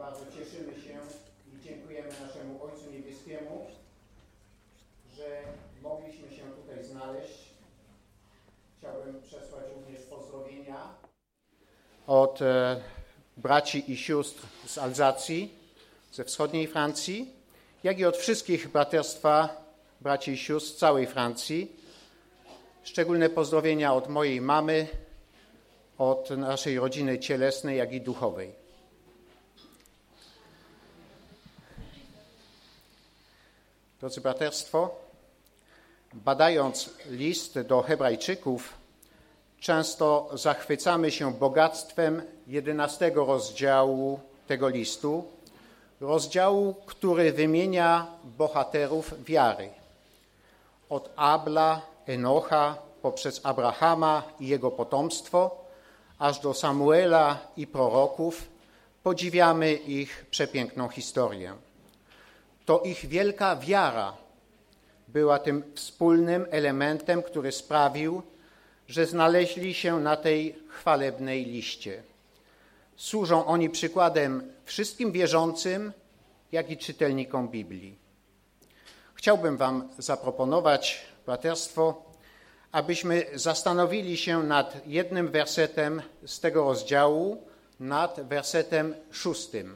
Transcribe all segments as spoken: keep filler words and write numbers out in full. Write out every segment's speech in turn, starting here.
bardzo cieszymy się i dziękujemy naszemu Ojcu Niebieskiemu, że mogliśmy się tutaj znaleźć. Chciałbym przesłać również pozdrowienia od e, braci i sióstr z Alzacji, ze wschodniej Francji, jak i od wszystkich braterstwa braci i sióstr z całej Francji. Szczególne pozdrowienia od mojej mamy, od naszej rodziny cielesnej, jak i duchowej. Drodzy braterstwo, badając list do Hebrajczyków, często zachwycamy się bogactwem jedenastego rozdziału tego listu, rozdziału, który wymienia bohaterów wiary. Od Abla, Enocha, poprzez Abrahama i jego potomstwo, aż do Samuela i proroków, podziwiamy ich przepiękną historię. To ich wielka wiara była tym wspólnym elementem, który sprawił, że znaleźli się na tej chwalebnej liście. Służą oni przykładem wszystkim wierzącym, jak i czytelnikom Biblii. Chciałbym wam zaproponować, braterstwo, abyśmy zastanowili się nad jednym wersetem z tego rozdziału, nad wersetem szóstym.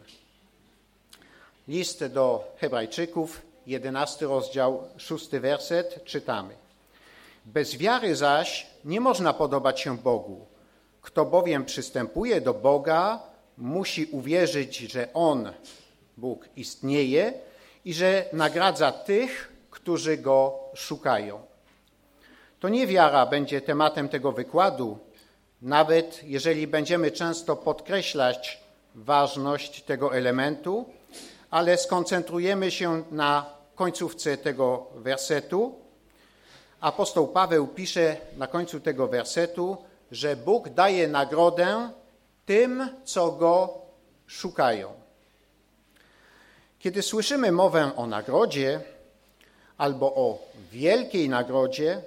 List do Hebrajczyków, jedenasty rozdział, szósty werset, czytamy. Bez wiary zaś nie można podobać się Bogu. Kto bowiem przystępuje do Boga, musi uwierzyć, że On, Bóg, istnieje i że nagradza tych, którzy Go szukają. To nie wiara będzie tematem tego wykładu, nawet jeżeli będziemy często podkreślać ważność tego elementu, ale skoncentrujemy się na końcówce tego wersetu. Apostoł Paweł pisze na końcu tego wersetu, że Bóg daje nagrodę tym, co Go szukają. Kiedy słyszymy mowę o nagrodzie albo o wielkiej nagrodzie,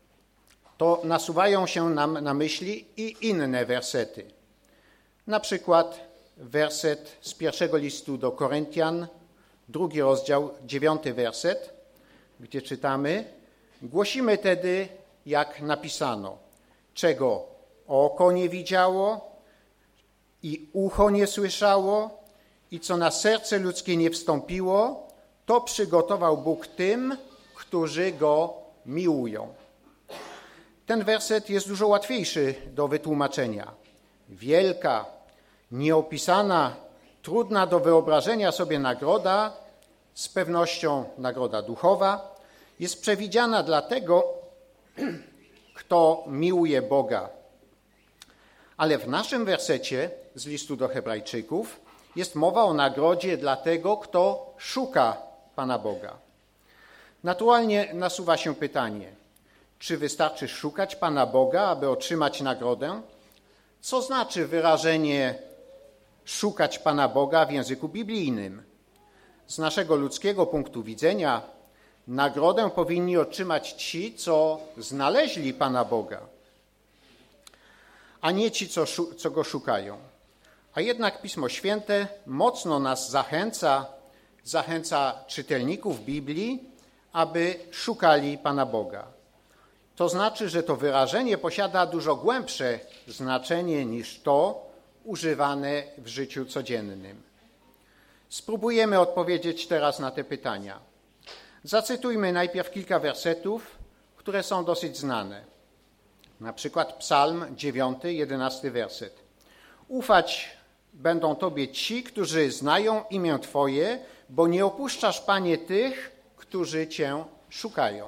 to nasuwają się nam na myśli i inne wersety. Na przykład werset z pierwszego listu do Koryntian, drugi rozdział, dziewiąty werset, gdzie czytamy: głosimy tedy, jak napisano, czego oko nie widziało i ucho nie słyszało i co na serce ludzkie nie wstąpiło, to przygotował Bóg tym, którzy Go miłują. Ten werset jest dużo łatwiejszy do wytłumaczenia. Wielka, nieopisana, trudna do wyobrażenia sobie nagroda, z pewnością nagroda duchowa, jest przewidziana dla tego, kto miłuje Boga. Ale w naszym wersecie z listu do Hebrajczyków jest mowa o nagrodzie dla tego, kto szuka Pana Boga. Naturalnie nasuwa się pytanie, czy wystarczy szukać Pana Boga, aby otrzymać nagrodę? Co znaczy wyrażenie szukać Pana Boga w języku biblijnym? Z naszego ludzkiego punktu widzenia nagrodę powinni otrzymać ci, co znaleźli Pana Boga, a nie ci, co, co Go szukają. A jednak Pismo Święte mocno nas zachęca, zachęca czytelników Biblii, aby szukali Pana Boga. To znaczy, że to wyrażenie posiada dużo głębsze znaczenie niż to używane w życiu codziennym. Spróbujemy odpowiedzieć teraz na te pytania. Zacytujmy najpierw kilka wersetów, które są dosyć znane. Na przykład Psalm dziewiąty, jedenasty werset. Ufać będą Tobie ci, którzy znają imię Twoje, bo nie opuszczasz, Panie, tych, którzy Cię szukają.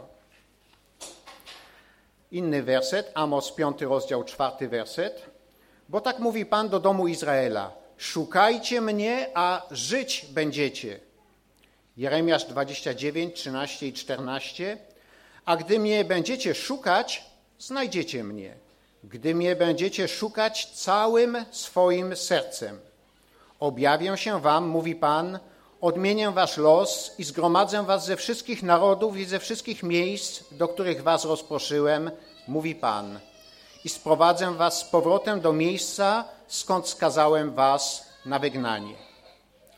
Inny werset, Amos piąty rozdział, czwarty werset. Bo tak mówi Pan do domu Izraela. Szukajcie mnie, a żyć będziecie. Jeremiasz dwadzieścia dziewięć, trzynaście i czternaście. A gdy mnie będziecie szukać, znajdziecie mnie. Gdy mnie będziecie szukać całym swoim sercem. Objawię się wam, mówi Pan, odmienię wasz los i zgromadzę was ze wszystkich narodów i ze wszystkich miejsc, do których was rozproszyłem, mówi Pan. I sprowadzę was z powrotem do miejsca, skąd skazałem was na wygnanie.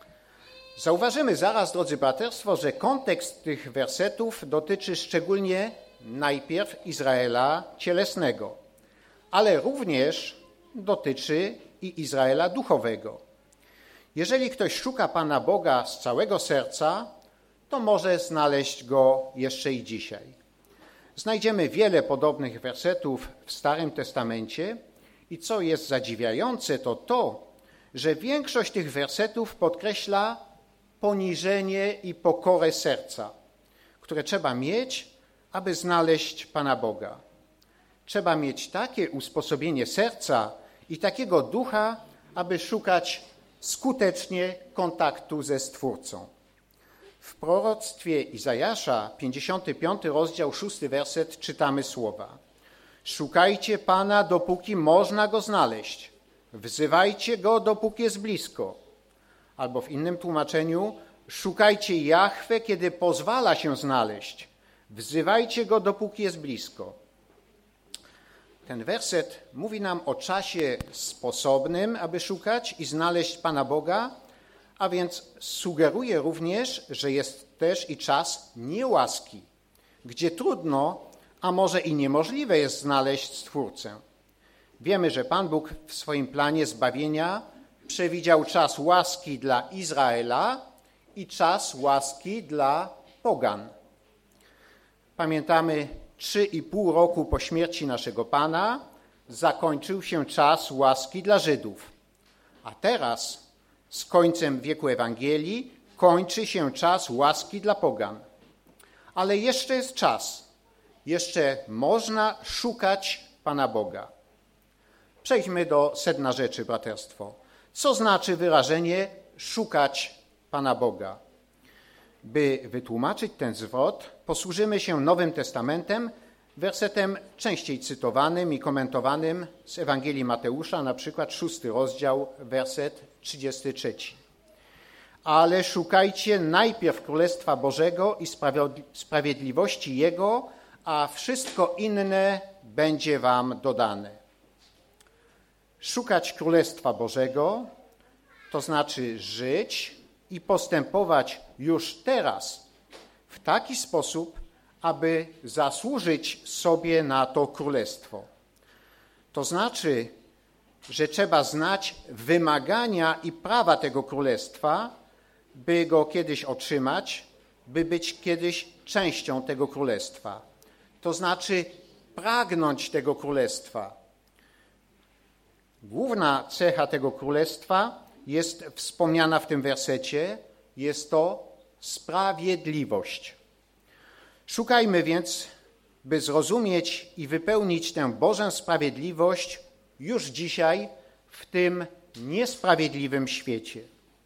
Zauważymy zaraz, drodzy braterstwo, że kontekst tych wersetów dotyczy szczególnie najpierw Izraela cielesnego, ale również dotyczy i Izraela duchowego. Jeżeli ktoś szuka Pana Boga z całego serca, to może znaleźć Go jeszcze i dzisiaj. Znajdziemy wiele podobnych wersetów w Starym Testamencie i co jest zadziwiające, to to, że większość tych wersetów podkreśla poniżenie i pokorę serca, które trzeba mieć, aby znaleźć Pana Boga. Trzeba mieć takie usposobienie serca i takiego ducha, aby szukać skutecznie kontaktu ze Stwórcą. W proroctwie Izajasza, pięćdziesiąty piąty rozdział, szósty werset, czytamy słowa: Szukajcie Pana, dopóki można Go znaleźć. Wzywajcie Go, dopóki jest blisko. Albo w innym tłumaczeniu: szukajcie Jahwe, kiedy pozwala się znaleźć. Wzywajcie Go, dopóki jest blisko. Ten werset mówi nam o czasie sposobnym, aby szukać i znaleźć Pana Boga, a więc sugeruje również, że jest też i czas niełaski, gdzie trudno, a może i niemożliwe jest znaleźć Stwórcę. Wiemy, że Pan Bóg w swoim planie zbawienia przewidział czas łaski dla Izraela i czas łaski dla pogan. Pamiętamy, trzy i pół roku po śmierci naszego Pana zakończył się czas łaski dla Żydów. A teraz, z końcem wieku Ewangelii, kończy się czas łaski dla pogan. Ale jeszcze jest czas. Jeszcze można szukać Pana Boga. Przejdźmy do sedna rzeczy, braterstwo. Co znaczy wyrażenie szukać Pana Boga? By wytłumaczyć ten zwrot, posłużymy się Nowym Testamentem, wersetem częściej cytowanym i komentowanym z Ewangelii Mateusza, na przykład szósty rozdział, werset trzydziesty trzeci. Ale szukajcie najpierw Królestwa Bożego i sprawiedliwości Jego, a wszystko inne będzie wam dodane. Szukać Królestwa Bożego to znaczy żyć i postępować już teraz w taki sposób, aby zasłużyć sobie na to królestwo. To znaczy, że trzeba znać wymagania i prawa tego królestwa, by go kiedyś otrzymać, by być kiedyś częścią tego królestwa. To znaczy pragnąć tego królestwa. Główna cecha tego królestwa jest wspomniana w tym wersecie, jest to sprawiedliwość. Szukajmy więc, by zrozumieć i wypełnić tę Bożą sprawiedliwość już dzisiaj w tym niesprawiedliwym świecie.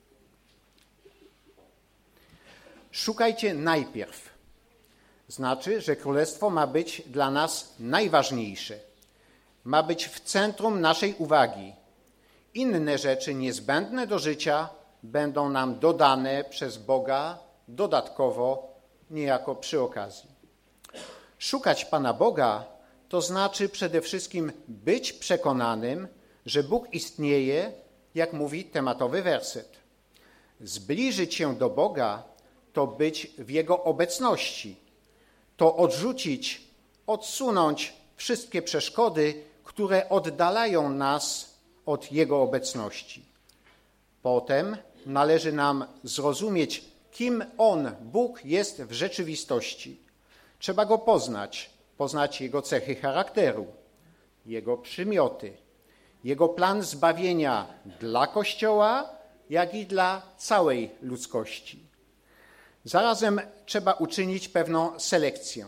Szukajcie najpierw. Znaczy, że królestwo ma być dla nas najważniejsze. Ma być w centrum naszej uwagi. Inne rzeczy niezbędne do życia będą nam dodane przez Boga dodatkowo, niejako przy okazji. Szukać Pana Boga to znaczy przede wszystkim być przekonanym, że Bóg istnieje, jak mówi tematowy werset. Zbliżyć się do Boga to być w Jego obecności, to odrzucić, odsunąć wszystkie przeszkody, które oddalają nas od Jego obecności. Potem należy nam zrozumieć, kim On, Bóg, jest w rzeczywistości. Trzeba Go poznać, poznać Jego cechy charakteru, Jego przymioty, Jego plan zbawienia dla Kościoła, jak i dla całej ludzkości. Zarazem trzeba uczynić pewną selekcję.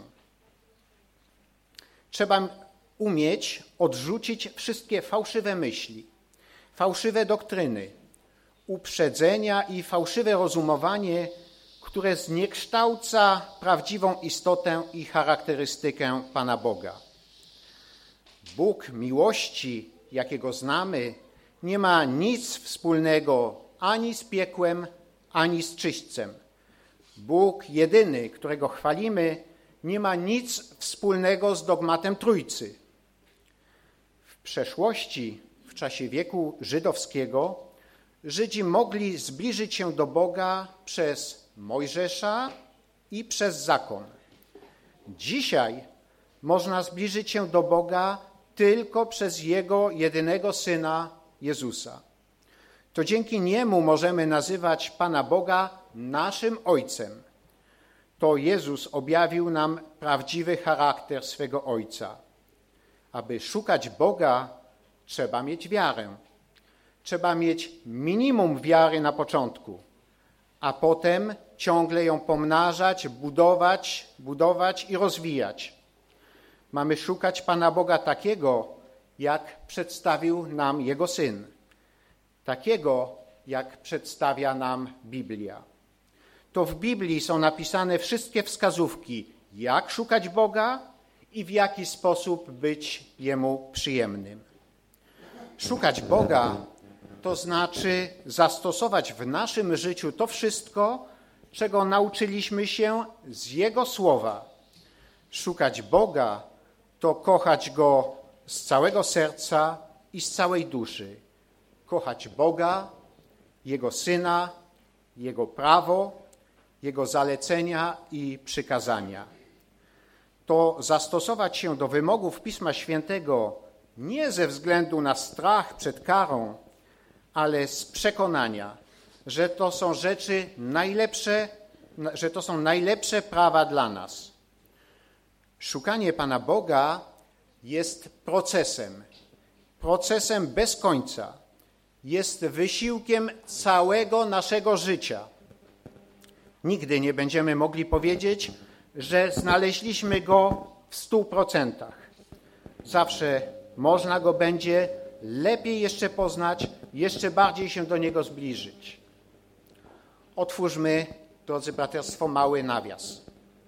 Trzeba umieć odrzucić wszystkie fałszywe myśli, fałszywe doktryny, uprzedzenia i fałszywe rozumowanie, które zniekształca prawdziwą istotę i charakterystykę Pana Boga. Bóg miłości, jakiego znamy, nie ma nic wspólnego ani z piekłem, ani z czyśćcem. Bóg jedyny, którego chwalimy, nie ma nic wspólnego z dogmatem Trójcy. W przeszłości, w czasie wieku żydowskiego, Żydzi mogli zbliżyć się do Boga przez Mojżesza i przez zakon. Dzisiaj można zbliżyć się do Boga tylko przez Jego jedynego Syna Jezusa. To dzięki Niemu możemy nazywać Pana Boga naszym Ojcem. To Jezus objawił nam prawdziwy charakter swego Ojca. Aby szukać Boga, trzeba mieć wiarę. Trzeba mieć minimum wiary na początku, a potem ciągle ją pomnażać, budować, budować i rozwijać. Mamy szukać Pana Boga takiego, jak przedstawił nam Jego Syn. Takiego, jak przedstawia nam Biblia. To w Biblii są napisane wszystkie wskazówki, jak szukać Boga i w jaki sposób być Jemu przyjemnym. Szukać Boga to znaczy zastosować w naszym życiu to wszystko, czego nauczyliśmy się z Jego Słowa. Szukać Boga to kochać Go z całego serca i z całej duszy. Kochać Boga, Jego Syna, Jego prawo, Jego zalecenia i przykazania. To zastosować się do wymogów Pisma Świętego nie ze względu na strach przed karą, ale z przekonania, że to są rzeczy najlepsze, że to są najlepsze prawa dla nas. Szukanie Pana Boga jest procesem, procesem bez końca. Jest wysiłkiem całego naszego życia. Nigdy nie będziemy mogli powiedzieć, że znaleźliśmy Go w stu procentach. Zawsze można Go będzie lepiej jeszcze poznać, jeszcze bardziej się do Niego zbliżyć. Otwórzmy, drodzy braterstwo, mały nawias.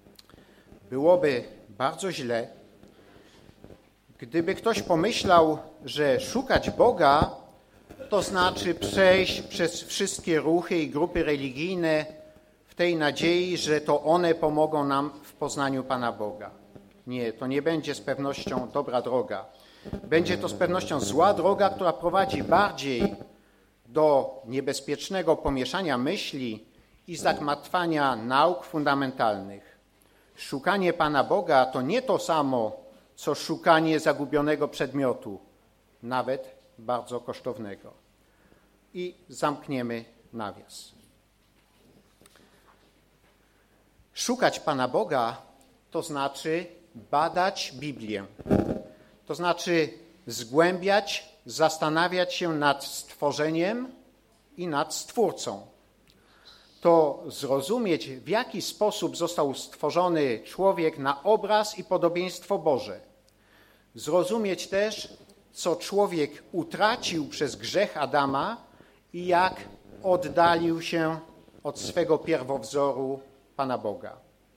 Byłoby bardzo źle, gdyby ktoś pomyślał, że szukać Boga to znaczy przejść przez wszystkie ruchy i grupy religijne w tej nadziei, że to one pomogą nam w poznaniu Pana Boga. Nie, to nie będzie z pewnością dobra droga. Będzie to z pewnością zła droga, która prowadzi bardziej do niebezpiecznego pomieszania myśli i zagmatwania nauk fundamentalnych. Szukanie Pana Boga to nie to samo, co szukanie zagubionego przedmiotu, nawet bardzo kosztownego. I zamkniemy nawias. Szukać Pana Boga to znaczy badać Biblię. To znaczy zgłębiać, zastanawiać się nad stworzeniem i nad Stwórcą. To zrozumieć, w jaki sposób został stworzony człowiek na obraz i podobieństwo Boże. Zrozumieć też, co człowiek utracił przez grzech Adama i jak oddalił się od swego pierwowzoru Pana Boga.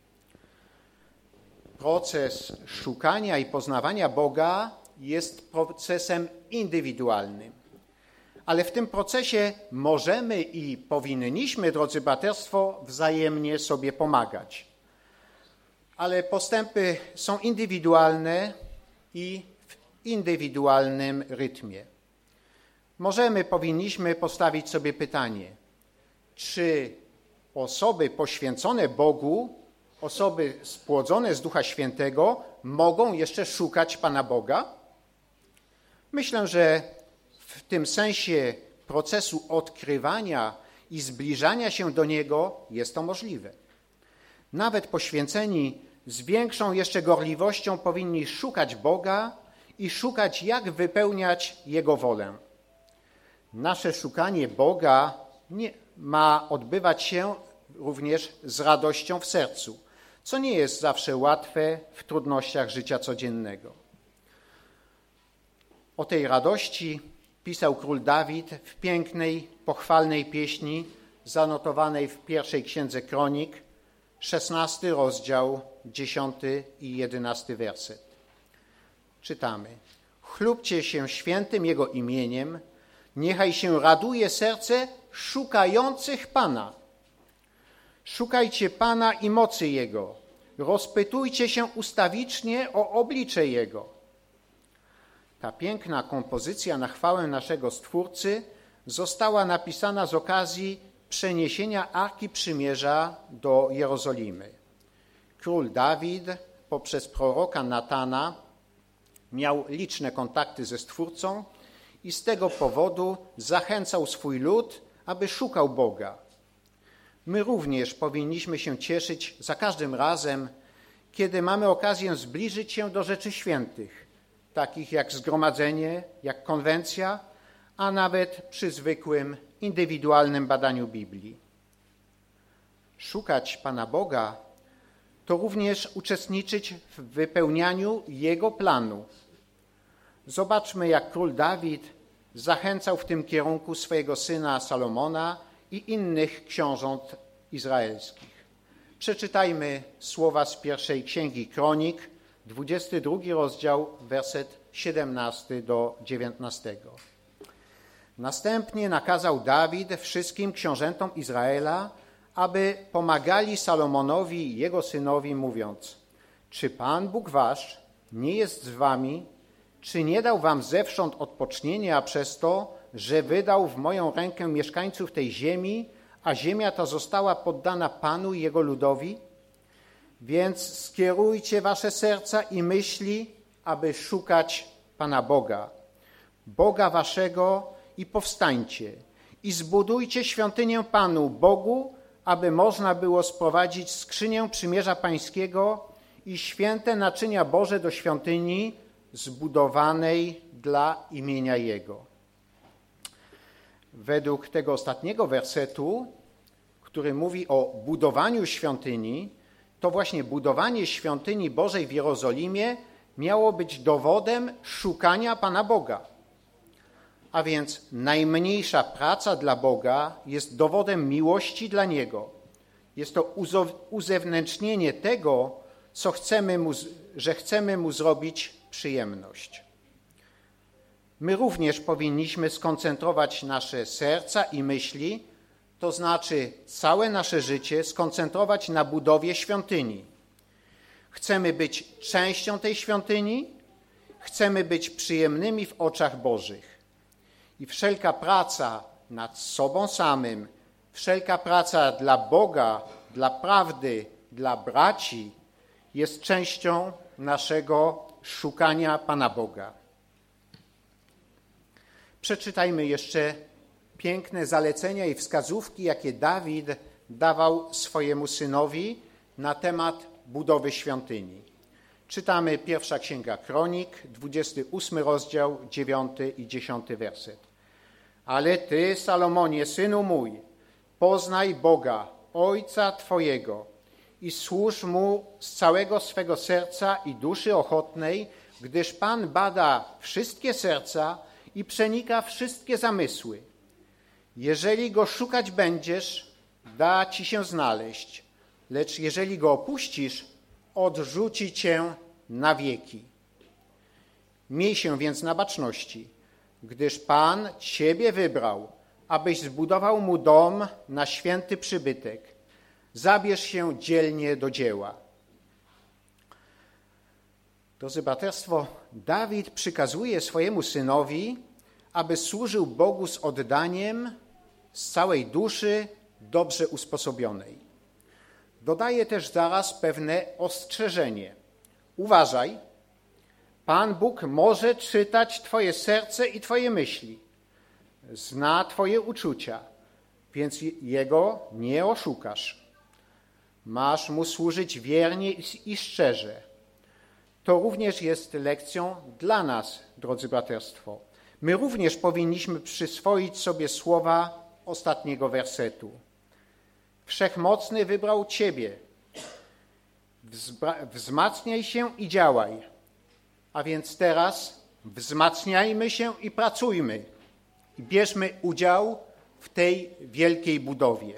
Proces szukania i poznawania Boga jest procesem indywidualnym. Ale w tym procesie możemy i powinniśmy, drodzy braterstwo, wzajemnie sobie pomagać. Ale postępy są indywidualne i w indywidualnym rytmie. Możemy, powinniśmy postawić sobie pytanie, czy osoby poświęcone Bogu, osoby spłodzone z Ducha Świętego mogą jeszcze szukać Pana Boga? Myślę, że w tym sensie procesu odkrywania i zbliżania się do Niego jest to możliwe. Nawet poświęceni z większą jeszcze gorliwością powinni szukać Boga i szukać, jak wypełniać Jego wolę. Nasze szukanie Boga nie, ma odbywać się również z radością w sercu, co nie jest zawsze łatwe w trudnościach życia codziennego. O tej radości pisał król Dawid w pięknej, pochwalnej pieśni zanotowanej w pierwszej księdze Kronik, szesnasty rozdział, dziesiąty i jedenasty werset. Czytamy: Chlubcie się świętym Jego imieniem, niechaj się raduje serce szukających Pana. Szukajcie Pana i mocy Jego, rozpytujcie się ustawicznie o oblicze Jego. Ta piękna kompozycja na chwałę naszego Stwórcy została napisana z okazji przeniesienia Arki Przymierza do Jerozolimy. Król Dawid poprzez proroka Natana miał liczne kontakty ze Stwórcą i z tego powodu zachęcał swój lud, aby szukał Boga. My również powinniśmy się cieszyć za każdym razem, kiedy mamy okazję zbliżyć się do rzeczy świętych, takich jak zgromadzenie, jak konwencja, a nawet przy zwykłym, indywidualnym badaniu Biblii. Szukać Pana Boga to również uczestniczyć w wypełnianiu Jego planu. Zobaczmy, jak król Dawid zachęcał w tym kierunku swojego syna Salomona i innych książąt izraelskich. Przeczytajmy słowa z pierwszej Księgi Kronik, dwudziesty drugi rozdział, werset siedemnasty do dziewiętnastego. Następnie nakazał Dawid wszystkim książętom Izraela, aby pomagali Salomonowi i jego synowi, mówiąc: czy Pan Bóg wasz nie jest z wami, czy nie dał wam zewsząd odpocznienia przez to, że wydał w moją rękę mieszkańców tej ziemi, a ziemia ta została poddana Panu i Jego ludowi? Więc skierujcie wasze serca i myśli, aby szukać Pana Boga, Boga waszego, i powstańcie i zbudujcie świątynię Panu Bogu, aby można było sprowadzić skrzynię przymierza Pańskiego i święte naczynia Boże do świątyni zbudowanej dla imienia Jego. Według tego ostatniego wersetu, który mówi o budowaniu świątyni, to właśnie budowanie świątyni Bożej w Jerozolimie miało być dowodem szukania Pana Boga. A więc najmniejsza praca dla Boga jest dowodem miłości dla Niego. Jest to uzewnętrznienie tego, co chcemy mu, że chcemy Mu zrobić przyjemność. My również powinniśmy skoncentrować nasze serca i myśli, to znaczy całe nasze życie skoncentrować na budowie świątyni. Chcemy być częścią tej świątyni, chcemy być przyjemnymi w oczach Bożych. I wszelka praca nad sobą samym, wszelka praca dla Boga, dla prawdy, dla braci jest częścią naszego szukania Pana Boga. Przeczytajmy jeszcze piękne zalecenia i wskazówki, jakie Dawid dawał swojemu synowi na temat budowy świątyni. Czytamy pierwsza Księga Kronik, dwudziesty ósmy rozdział, dziewiąty i dziesiąty werset. Ale ty, Salomonie, synu mój, poznaj Boga, Ojca Twojego i służ Mu z całego swego serca i duszy ochotnej, gdyż Pan bada wszystkie serca i przenika wszystkie zamysły. Jeżeli Go szukać będziesz, da Ci się znaleźć, lecz jeżeli Go opuścisz, odrzuci Cię na wieki. Miej się więc na baczności, gdyż Pan Ciebie wybrał, abyś zbudował Mu dom na święty przybytek. Zabierz się dzielnie do dzieła. Drodzy braterstwo, Dawid przykazuje swojemu synowi, aby służył Bogu z oddaniem, z całej duszy, dobrze usposobionej. Dodaje też zaraz pewne ostrzeżenie. Uważaj, Pan Bóg może czytać Twoje serce i Twoje myśli. Zna Twoje uczucia, więc Jego nie oszukasz. Masz Mu służyć wiernie i szczerze. To również jest lekcją dla nas, drodzy braterstwo. My również powinniśmy przyswoić sobie słowa ostatniego wersetu. Wszechmocny wybrał Ciebie. Wzmacniaj się i działaj. A więc teraz wzmacniajmy się i pracujmy. I bierzmy udział w tej wielkiej budowie.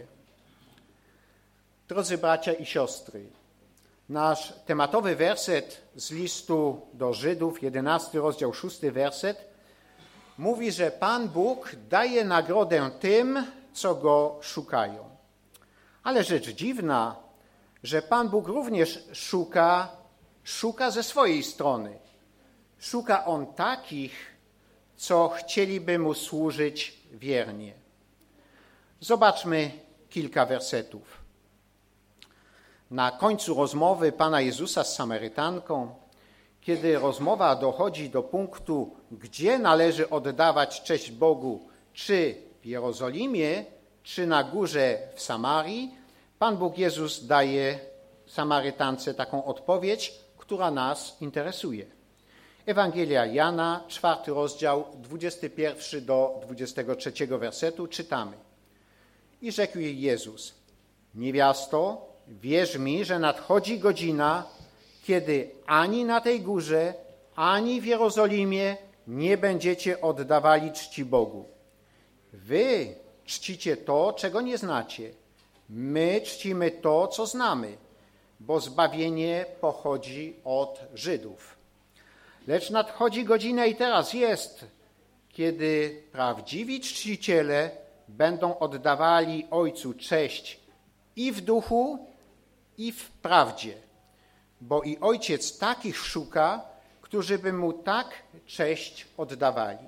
Drodzy bracia i siostry, nasz tematowy werset z listu do Żydów, jedenasty rozdział, szósty werset, mówi, że Pan Bóg daje nagrodę tym, co Go szukają. Ale rzecz dziwna, że Pan Bóg również szuka, szuka ze swojej strony. Szuka On takich, co chcieliby Mu służyć wiernie. Zobaczmy kilka wersetów. Na końcu rozmowy Pana Jezusa z Samarytanką, kiedy rozmowa dochodzi do punktu, gdzie należy oddawać cześć Bogu, czy w Jerozolimie, czy na górze w Samarii, Pan Bóg Jezus daje Samarytance taką odpowiedź, która nas interesuje. Ewangelia Jana, czwarty rozdział, dwudziesty pierwszy do dwudziestego trzeciego wersetu czytamy. I rzekł jej Jezus: niewiasto, wierz mi, że nadchodzi godzina, kiedy ani na tej górze, ani w Jerozolimie nie będziecie oddawali czci Bogu. Wy czcicie to, czego nie znacie. My czcimy to, co znamy, bo zbawienie pochodzi od Żydów. Lecz nadchodzi godzina i teraz jest, kiedy prawdziwi czciciele będą oddawali Ojcu cześć i w duchu, i w prawdzie, bo i Ojciec takich szuka, którzy by Mu tak cześć oddawali.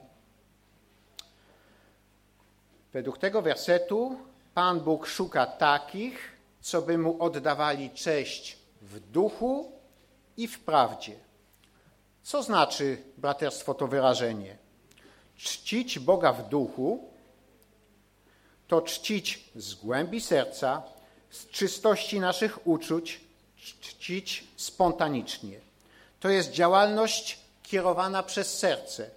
Według tego wersetu Pan Bóg szuka takich, co by Mu oddawali cześć w duchu i w prawdzie. Co znaczy, braterstwo, to wyrażenie? Czcić Boga w duchu to czcić z głębi serca, z czystości naszych uczuć, czcić spontanicznie. To jest działalność kierowana przez serce.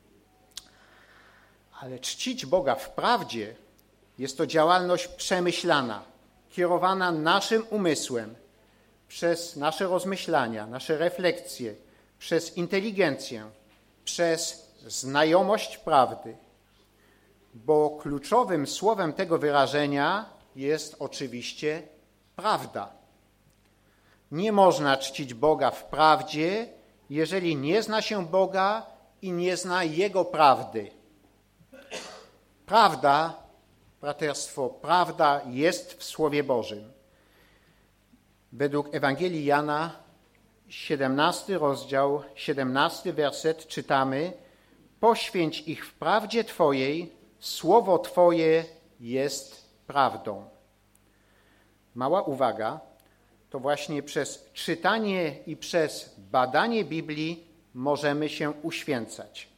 Ale czcić Boga w prawdzie jest to działalność przemyślana, kierowana naszym umysłem, przez nasze rozmyślania, nasze refleksje, przez inteligencję, przez znajomość prawdy. Bo kluczowym słowem tego wyrażenia jest oczywiście prawda. Nie można czcić Boga w prawdzie, jeżeli nie zna się Boga i nie zna Jego prawdy. Prawda, braterstwo, prawda jest w Słowie Bożym. Według Ewangelii Jana, siedemnasty rozdział, siedemnasty werset czytamy: poświęć ich w prawdzie Twojej, słowo Twoje jest prawdą. Mała uwaga, to właśnie przez czytanie i przez badanie Biblii możemy się uświęcać.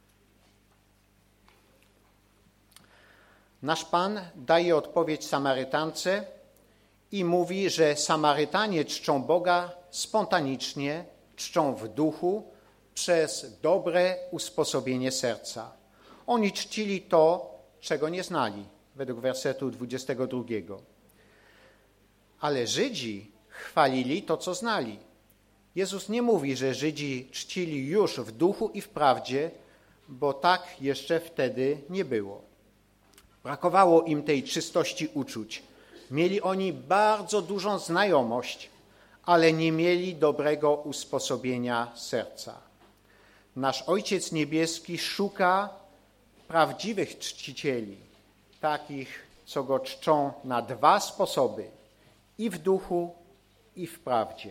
Nasz Pan daje odpowiedź Samarytance i mówi, że Samarytanie czczą Boga spontanicznie, czczą w duchu, przez dobre usposobienie serca. Oni czcili to, czego nie znali, według wersetu dwudziestego drugiego. Ale Żydzi chwalili to, co znali. Jezus nie mówi, że Żydzi czcili już w duchu i w prawdzie, bo tak jeszcze wtedy nie było. Brakowało im tej czystości uczuć. Mieli oni bardzo dużą znajomość, ale nie mieli dobrego usposobienia serca. Nasz Ojciec Niebieski szuka prawdziwych czcicieli, takich, co Go czczą na dwa sposoby, i w duchu, i w prawdzie.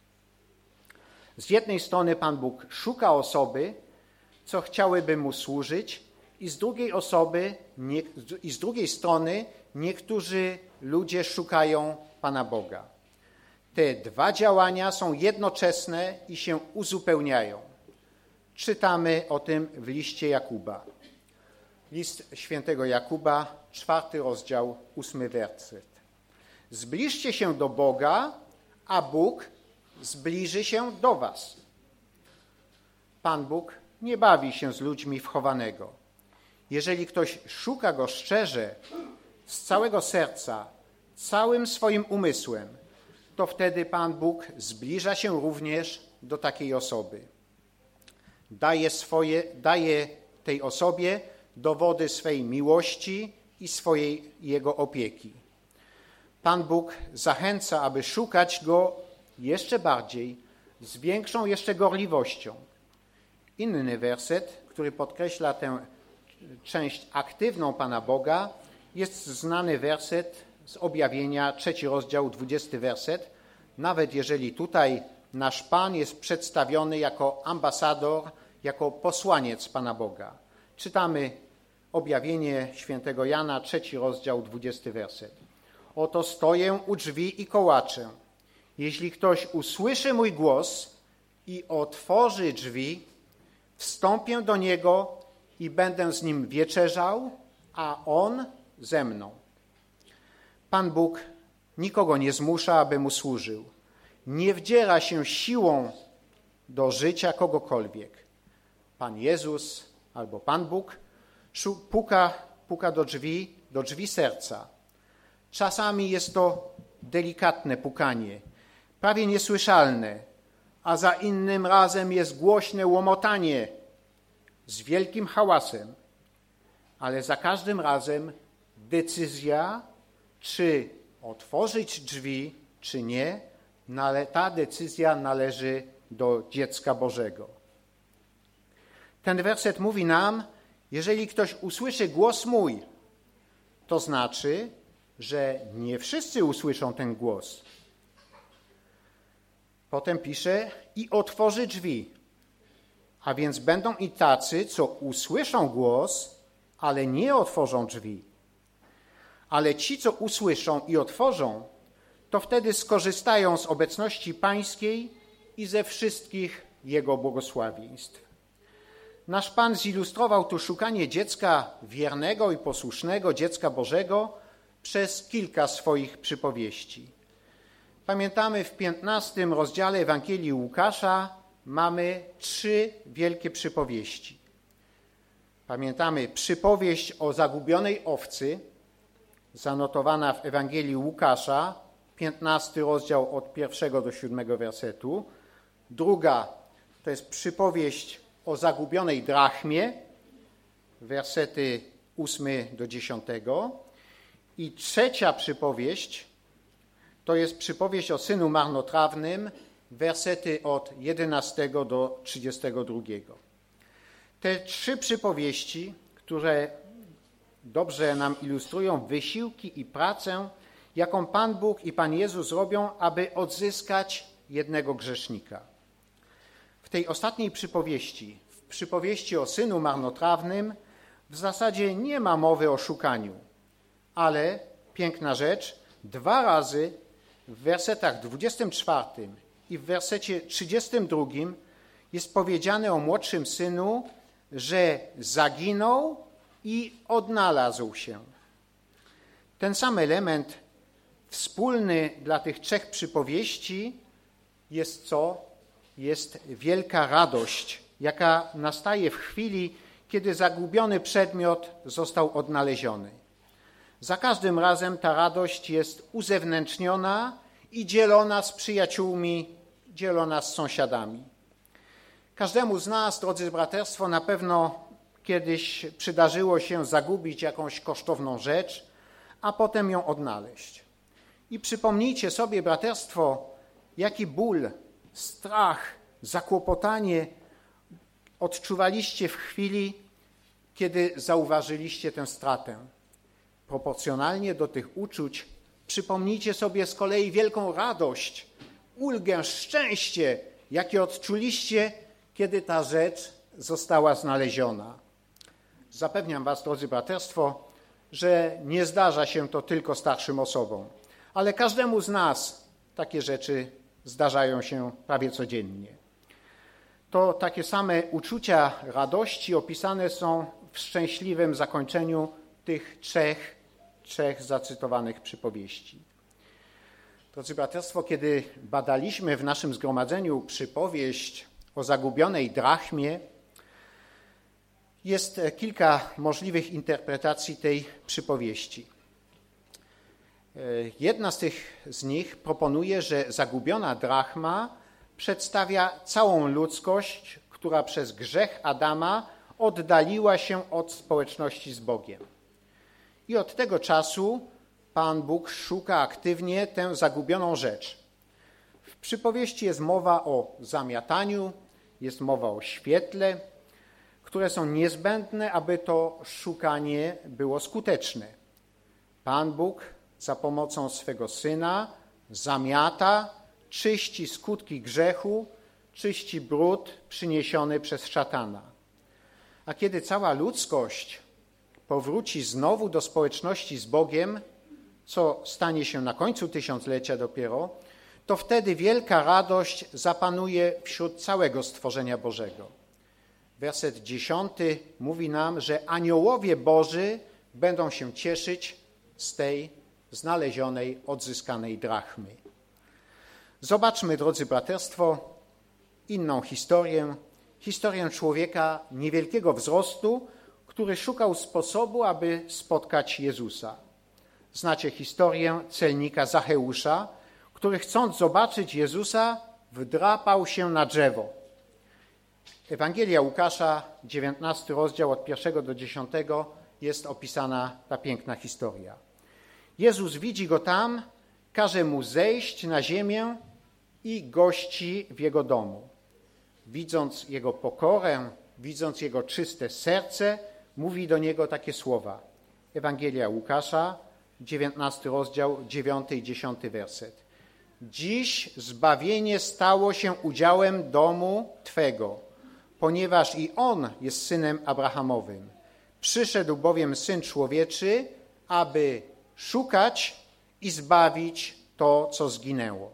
Z jednej strony Pan Bóg szuka osoby, co chciałyby Mu służyć, i z drugiej osoby, nie, i z drugiej strony niektórzy ludzie szukają Pana Boga. Te dwa działania są jednoczesne i się uzupełniają. Czytamy o tym w liście Jakuba. List świętego Jakuba, czwarty rozdział, ósmy werset. Zbliżcie się do Boga, a Bóg zbliży się do was. Pan Bóg nie bawi się z ludźmi w chowanego. Jeżeli ktoś szuka Go szczerze, z całego serca, całym swoim umysłem, to wtedy Pan Bóg zbliża się również do takiej osoby. Daje, swoje, daje tej osobie dowody swej miłości i swojej Jego opieki. Pan Bóg zachęca, aby szukać Go jeszcze bardziej, z większą jeszcze gorliwością. Inny werset, który podkreśla tę część aktywną Pana Boga, jest znany werset z Objawienia, trzeci rozdział, dwudziesty werset. Nawet jeżeli tutaj nasz Pan jest przedstawiony jako ambasador, jako posłaniec Pana Boga. Czytamy objawienie świętego Jana, trzeci rozdział, dwudziesty werset. Oto stoję u drzwi i kołaczę. Jeśli ktoś usłyszy mój głos i otworzy drzwi, wstąpię do niego i będę z nim wieczerzał, a on ze mną. Pan Bóg nikogo nie zmusza, aby mu służył. Nie wdziera się siłą do życia kogokolwiek. Pan Jezus albo Pan Bóg puka, puka do drzwi, do drzwi serca. Czasami jest to delikatne pukanie, prawie niesłyszalne, a za innym razem jest głośne łomotanie z wielkim hałasem. Ale za każdym razem decyzja, czy otworzyć drzwi, czy nie, ale ta decyzja należy do dziecka Bożego. Ten werset mówi nam, jeżeli ktoś usłyszy głos mój, to znaczy, że nie wszyscy usłyszą ten głos. Potem pisze i otworzy drzwi. A więc będą i tacy, co usłyszą głos, ale nie otworzą drzwi. Ale ci, co usłyszą i otworzą, to wtedy skorzystają z obecności Pańskiej i ze wszystkich Jego błogosławieństw. Nasz Pan zilustrował tu szukanie dziecka wiernego i posłusznego, dziecka Bożego, przez kilka swoich przypowieści. Pamiętamy, w piętnastym rozdziale Ewangelii Łukasza mamy trzy wielkie przypowieści. Pamiętamy przypowieść o zagubionej owcy, zanotowana w Ewangelii Łukasza, piętnasty rozdział od pierwszego do siódmego wersetu. Druga to jest przypowieść o zagubionej drachmie, wersety ósmy do dziesiątego. I trzecia przypowieść to jest przypowieść o synu marnotrawnym, wersety od jedenastego do trzydziestego drugiego. Te trzy przypowieści, które dobrze nam ilustrują wysiłki i pracę, jaką Pan Bóg i Pan Jezus robią, aby odzyskać jednego grzesznika. W tej ostatniej przypowieści, w przypowieści o synu marnotrawnym, w zasadzie nie ma mowy o szukaniu, ale piękna rzecz, dwa razy w wersetach dwudziestym czwartym i w wersecie trzydziestym drugim jest powiedziane o młodszym synu, że zaginął i odnalazł się. Ten sam element wspólny dla tych trzech przypowieści jest co? Jest wielka radość, jaka nastaje w chwili, kiedy zagubiony przedmiot został odnaleziony. Za każdym razem ta radość jest uzewnętrzniona i dzielona z przyjaciółmi, dzielona z sąsiadami. Każdemu z nas, drodzy braterstwo, na pewno kiedyś przydarzyło się zagubić jakąś kosztowną rzecz, a potem ją odnaleźć. I przypomnijcie sobie, braterstwo, jaki ból, strach, zakłopotanie odczuwaliście w chwili, kiedy zauważyliście tę stratę. Proporcjonalnie do tych uczuć przypomnijcie sobie z kolei wielką radość, ulgę, szczęście, jakie odczuliście, kiedy ta rzecz została znaleziona. Zapewniam was, drodzy braterstwo, że nie zdarza się to tylko starszym osobom, ale każdemu z nas takie rzeczy zdarzają się prawie codziennie. To takie same uczucia radości opisane są w szczęśliwym zakończeniu tych trzech, trzech zacytowanych przypowieści. Drodzy braterstwo, kiedy badaliśmy w naszym zgromadzeniu przypowieść o zagubionej drachmie, jest kilka możliwych interpretacji tej przypowieści. Jedna z tych z nich proponuje, że zagubiona drachma przedstawia całą ludzkość, która przez grzech Adama oddaliła się od społeczności z Bogiem. I od tego czasu Pan Bóg szuka aktywnie tę zagubioną rzecz. W przypowieści jest mowa o zamiataniu, jest mowa o świetle, które są niezbędne, aby to szukanie było skuteczne. Pan Bóg za pomocą swego Syna zamiata, czyści skutki grzechu, czyści brud przyniesiony przez szatana. A kiedy cała ludzkość powróci znowu do społeczności z Bogiem, co stanie się na końcu tysiąclecia dopiero, to wtedy wielka radość zapanuje wśród całego stworzenia Bożego. Werset dziesiąty mówi nam, że aniołowie Boży będą się cieszyć z tej znalezionej, odzyskanej drachmy. Zobaczmy, drodzy braterstwo, inną historię, historię człowieka niewielkiego wzrostu, który szukał sposobu, aby spotkać Jezusa. Znacie historię celnika Zacheusza, który chcąc zobaczyć Jezusa, wdrapał się na drzewo. Ewangelia Łukasza, dziewiętnasty rozdział od pierwszego do dziesiątego jest opisana ta piękna historia. Jezus widzi go tam, każe mu zejść na ziemię i gości w jego domu. Widząc jego pokorę, widząc jego czyste serce, mówi do niego takie słowa. Ewangelia Łukasza, dziewiętnasty rozdział, dziewiąty i dziesiąty werset. Dziś zbawienie stało się udziałem domu Twego, ponieważ i on jest synem Abrahamowym. Przyszedł bowiem Syn Człowieczy, aby szukać i zbawić to, co zginęło.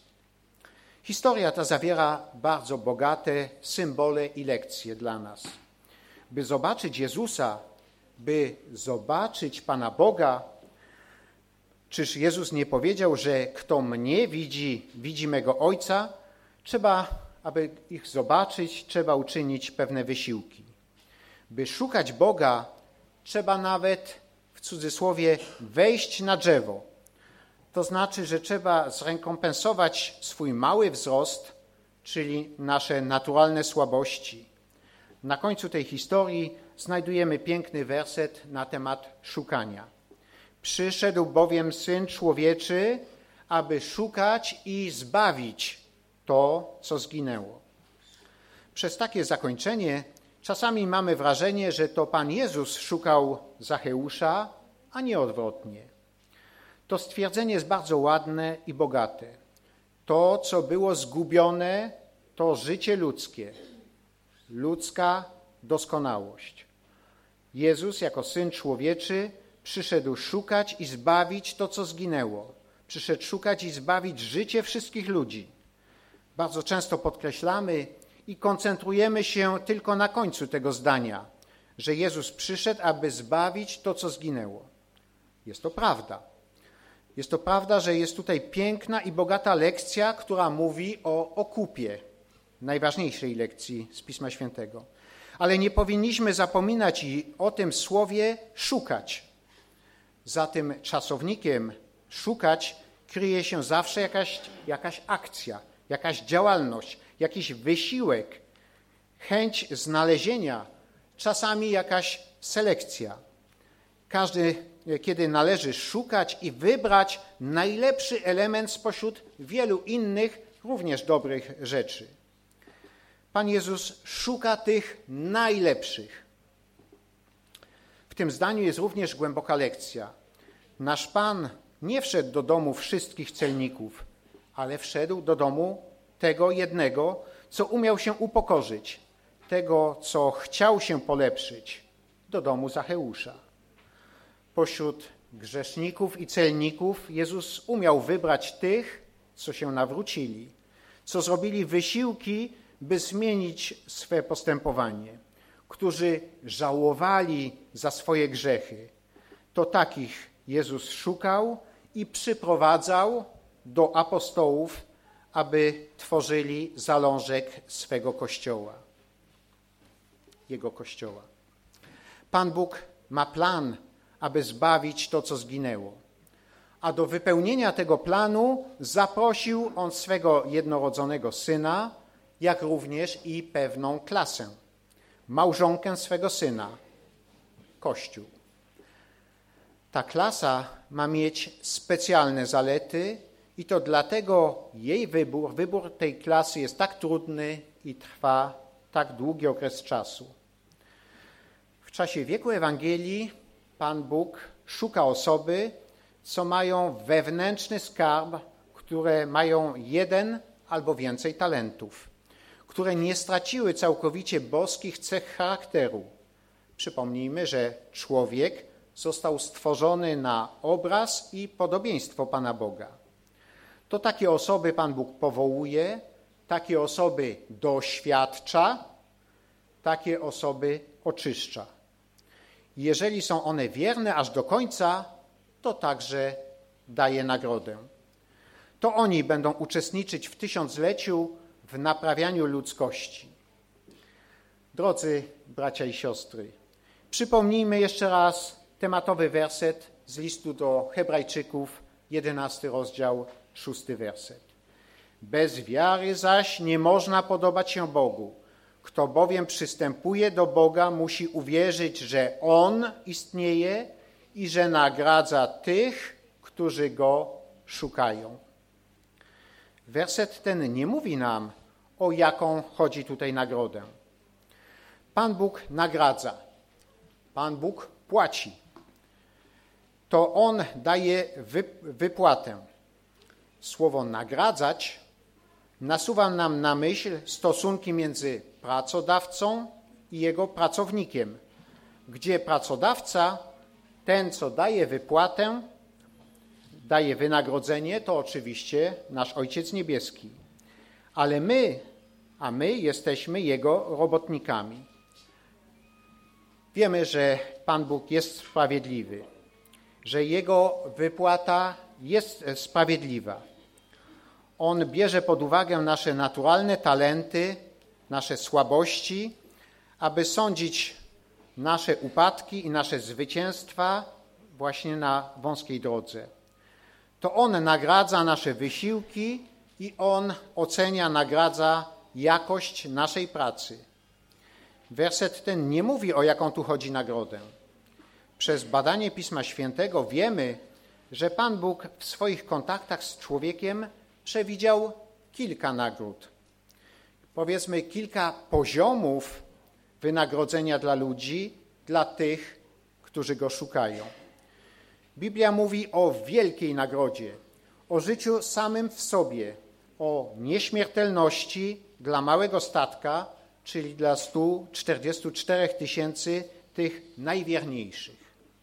Historia ta zawiera bardzo bogate symbole i lekcje dla nas. By zobaczyć Jezusa, by zobaczyć Pana Boga, czyż Jezus nie powiedział, że kto mnie widzi, widzi mego Ojca? Trzeba, aby ich zobaczyć, trzeba uczynić pewne wysiłki. By szukać Boga, trzeba nawet, w cudzysłowie, wejść na drzewo. To znaczy, że trzeba zrekompensować swój mały wzrost, czyli nasze naturalne słabości. Na końcu tej historii znajdujemy piękny werset na temat szukania. Przyszedł bowiem Syn Człowieczy, aby szukać i zbawić to, co zginęło. Przez takie zakończenie czasami mamy wrażenie, że to Pan Jezus szukał Zacheusza, a nie odwrotnie. To stwierdzenie jest bardzo ładne i bogate. To, co było zgubione, to życie ludzkie, ludzka doskonałość. Jezus jako Syn Człowieczy przyszedł szukać i zbawić to, co zginęło. Przyszedł szukać i zbawić życie wszystkich ludzi. Bardzo często podkreślamy i koncentrujemy się tylko na końcu tego zdania, że Jezus przyszedł, aby zbawić to, co zginęło. Jest to prawda. Jest to prawda, że jest tutaj piękna i bogata lekcja, która mówi o okupie, najważniejszej lekcji z Pisma Świętego. Ale nie powinniśmy zapominać i o tym słowie szukać. Za tym czasownikiem szukać kryje się zawsze jakaś, jakaś akcja, jakaś działalność, jakiś wysiłek, chęć znalezienia, czasami jakaś selekcja. Każdy, kiedy należy szukać i wybrać najlepszy element spośród wielu innych, również dobrych rzeczy. Pan Jezus szuka tych najlepszych. W tym zdaniu jest również głęboka lekcja. Nasz Pan nie wszedł do domu wszystkich celników, ale wszedł do domu tego jednego, co umiał się upokorzyć, tego, co chciał się polepszyć, do domu Zacheusza. Pośród grzeszników i celników Jezus umiał wybrać tych, co się nawrócili, co zrobili wysiłki, by zmienić swe postępowanie, którzy żałowali za swoje grzechy. To takich Jezus szukał i przyprowadzał do apostołów, aby tworzyli zalążek swego Kościoła, Jego Kościoła. Pan Bóg ma plan, aby zbawić to, co zginęło. A do wypełnienia tego planu zaprosił On swego jednorodzonego Syna, jak również i pewną klasę, małżonkę swego Syna, Kościół. Ta klasa ma mieć specjalne zalety i to dlatego jej wybór, wybór tej klasy jest tak trudny i trwa tak długi okres czasu. W czasie wieku Ewangelii Pan Bóg szuka osoby, co mają wewnętrzny skarb, które mają jeden albo więcej talentów, które nie straciły całkowicie boskich cech charakteru, Przypomnijmy, że człowiek został stworzony na obraz i podobieństwo Pana Boga. To takie osoby Pan Bóg powołuje, takie osoby doświadcza, takie osoby oczyszcza. Jeżeli są one wierne aż do końca, to także daje nagrodę. To oni będą uczestniczyć w tysiącleciu w naprawianiu ludzkości. Drodzy bracia i siostry, przypomnijmy jeszcze raz tematowy werset z listu do Hebrajczyków, jedenasty rozdział, szósty werset. Bez wiary zaś nie można podobać się Bogu. Kto bowiem przystępuje do Boga, musi uwierzyć, że On istnieje i że nagradza tych, którzy Go szukają. Werset ten nie mówi nam, o jaką chodzi tutaj nagrodę. Pan Bóg nagradza. Pan Bóg płaci. To On daje wypłatę. Słowo nagradzać nasuwa nam na myśl stosunki między pracodawcą i jego pracownikiem, gdzie pracodawca, ten co daje wypłatę, daje wynagrodzenie, to oczywiście nasz Ojciec Niebieski. Ale my, a my jesteśmy Jego robotnikami. Wiemy, że Pan Bóg jest sprawiedliwy, że Jego wypłata jest sprawiedliwa. On bierze pod uwagę nasze naturalne talenty, nasze słabości, aby sądzić nasze upadki i nasze zwycięstwa właśnie na wąskiej drodze. To On nagradza nasze wysiłki i On ocenia, nagradza jakość naszej pracy. Werset ten nie mówi, o jaką tu chodzi nagrodę. Przez badanie Pisma Świętego wiemy, że Pan Bóg w swoich kontaktach z człowiekiem przewidział kilka nagród. Powiedzmy kilka poziomów wynagrodzenia dla ludzi, dla tych, którzy Go szukają. Biblia mówi o wielkiej nagrodzie, o życiu samym w sobie, o nieśmiertelności dla małego statka, czyli dla stu czterdziestu czterech tysięcy tych najwierniejszych.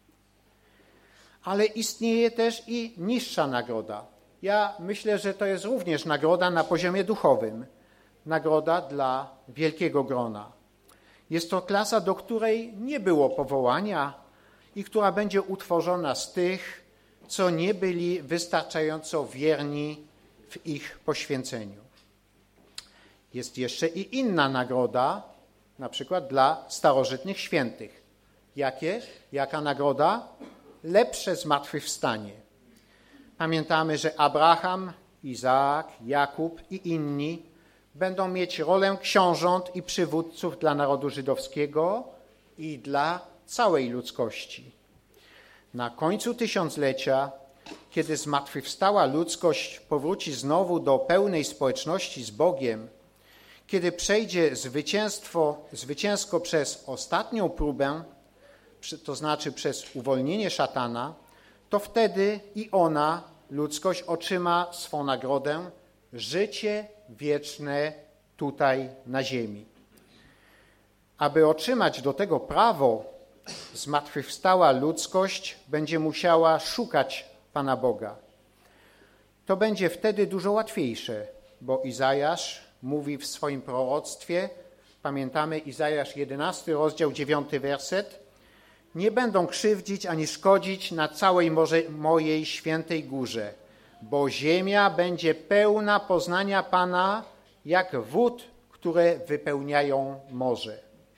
Ale istnieje też i niższa nagroda. Ja myślę, że to jest również nagroda na poziomie duchowym, nagroda dla wielkiego grona. Jest to klasa, do której nie było powołania i która będzie utworzona z tych, co nie byli wystarczająco wierni w ich poświęceniu. Jest jeszcze i inna nagroda, na przykład dla starożytnych świętych. Jakie? Jaka nagroda? Lepsze zmartwychwstanie. Pamiętamy, że Abraham, Izaak, Jakub i inni będą mieć rolę książąt i przywódców dla narodu żydowskiego i dla całej ludzkości. Na końcu tysiąclecia, kiedy zmartwychwstała ludzkość powróci znowu do pełnej społeczności z Bogiem, kiedy przejdzie zwycięstwo, zwycięsko przez ostatnią próbę, to znaczy przez uwolnienie szatana, to wtedy i ona, ludzkość, otrzyma swą nagrodę, życie wieczne tutaj na ziemi. Aby otrzymać do tego prawo, zmartwychwstała ludzkość będzie musiała szukać Pana Boga. To będzie wtedy dużo łatwiejsze, bo Izajasz mówi w swoim proroctwie, pamiętamy Izajasz jedenasty rozdział, dziewiąty werset, nie będą krzywdzić ani szkodzić na całej morze, mojej świętej górze, bo ziemia będzie pełna poznania Pana, jak wód, które wypełniają morze.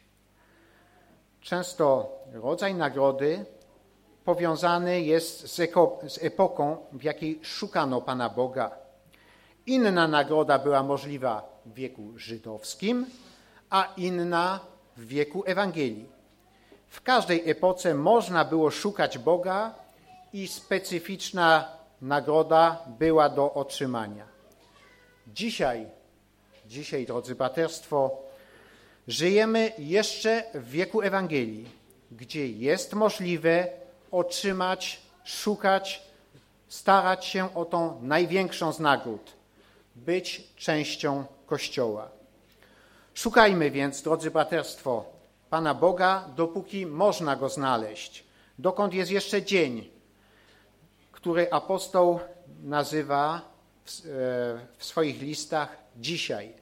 Często rodzaj nagrody powiązany jest z, eko, z epoką, w jakiej szukano Pana Boga. Inna nagroda była możliwa w wieku żydowskim, a inna w wieku Ewangelii. W każdej epoce można było szukać Boga i specyficzna nagroda była do otrzymania. Dzisiaj, dzisiaj, drodzy braterstwo, żyjemy jeszcze w wieku Ewangelii, gdzie jest możliwe otrzymać, szukać, starać się o tą największą z nagród, być częścią Kościoła. Szukajmy więc, drodzy braterstwo, Pana Boga, dopóki można Go znaleźć, dokąd jest jeszcze dzień, który apostoł nazywa w, w swoich listach dzisiaj.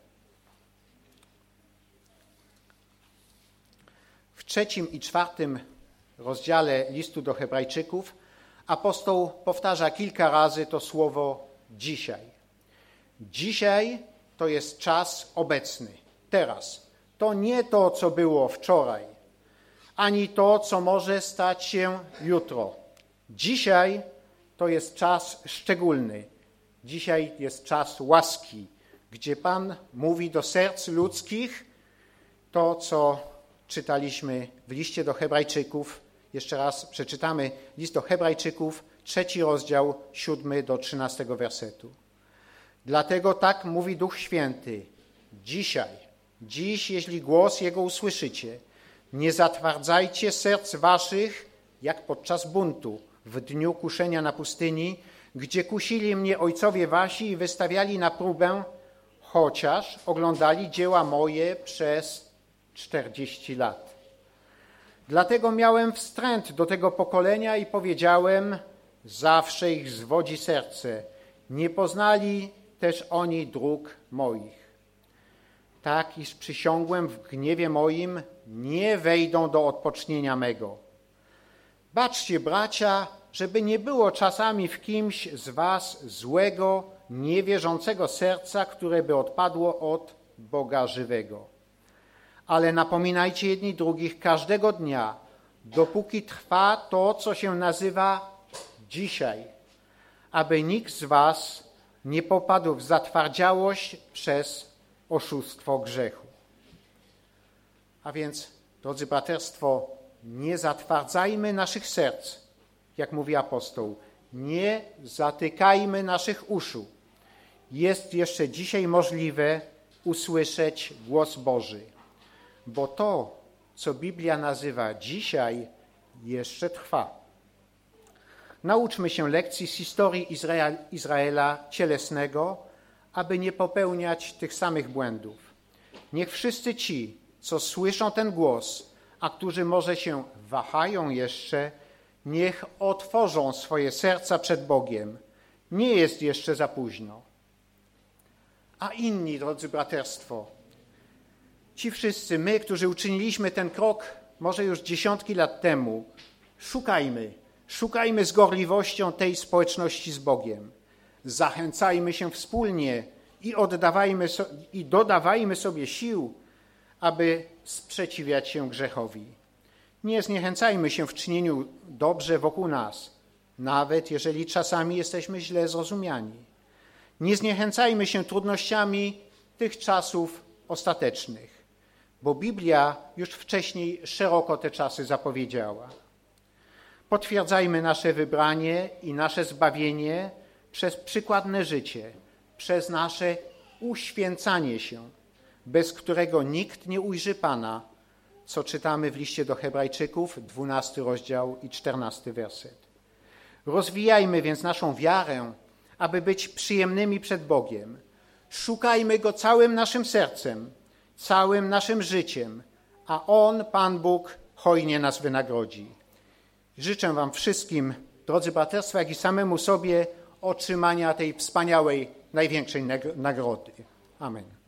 W trzecim i czwartym rozdziale listu do Hebrajczyków apostoł powtarza kilka razy to słowo dzisiaj. Dzisiaj to jest czas obecny, teraz. To nie to, co było wczoraj, ani to, co może stać się jutro. Dzisiaj to jest czas szczególny. Dzisiaj jest czas łaski, gdzie Pan mówi do serc ludzkich to, co czytaliśmy w liście do Hebrajczyków. Jeszcze raz przeczytamy list do Hebrajczyków, trzeci rozdział, siódmy do trzynastego wersetu. Dlatego tak mówi Duch Święty. Dzisiaj, dziś, jeśli głos Jego usłyszycie, nie zatwardzajcie serc waszych, jak podczas buntu, w dniu kuszenia na pustyni, gdzie kusili mnie ojcowie wasi i wystawiali na próbę, chociaż oglądali dzieła moje przez czterdzieści lat. Dlatego miałem wstręt do tego pokolenia i powiedziałem, zawsze ich zwodzi serce. Nie poznali też oni dróg moich. Tak, iż przysiągłem w gniewie moim, nie wejdą do odpocznienia mego. Baczcie, bracia, żeby nie było czasami w kimś z was złego, niewierzącego serca, które by odpadło od Boga żywego. Ale napominajcie jedni drugich każdego dnia, dopóki trwa to, co się nazywa dzisiaj, aby nikt z was nie popadł w zatwardziałość przez oszustwo grzechu. A więc, drodzy braterstwo, nie zatwardzajmy naszych serc, jak mówi apostoł, nie zatykajmy naszych uszu. Jest jeszcze dzisiaj możliwe usłyszeć głos Boży, bo to, co Biblia nazywa dzisiaj, jeszcze trwa. Nauczmy się lekcji z historii Izrael, Izraela cielesnego, aby nie popełniać tych samych błędów. Niech wszyscy ci, co słyszą ten głos, a którzy może się wahają jeszcze, niech otworzą swoje serca przed Bogiem. Nie jest jeszcze za późno. A inni, drodzy braterstwo, ci wszyscy my, którzy uczyniliśmy ten krok może już dziesiątki lat temu, szukajmy, szukajmy z gorliwością tej społeczności z Bogiem. Zachęcajmy się wspólnie i oddawajmy so, i dodawajmy sobie sił, aby sprzeciwiać się grzechowi. Nie zniechęcajmy się w czynieniu dobrze wokół nas, nawet jeżeli czasami jesteśmy źle zrozumiani. Nie zniechęcajmy się trudnościami tych czasów ostatecznych, bo Biblia już wcześniej szeroko te czasy zapowiedziała. Potwierdzajmy nasze wybranie i nasze zbawienie przez przykładne życie, przez nasze uświęcanie się, bez którego nikt nie ujrzy Pana, co czytamy w liście do Hebrajczyków, dwunasty rozdział i czternasty werset. Rozwijajmy więc naszą wiarę, aby być przyjemnymi przed Bogiem. Szukajmy Go całym naszym sercem, całym naszym życiem, a On, Pan Bóg, hojnie nas wynagrodzi. Życzę wam wszystkim, drodzy braterstwa, jak i samemu sobie otrzymania tej wspaniałej, największej nagrody. Amen.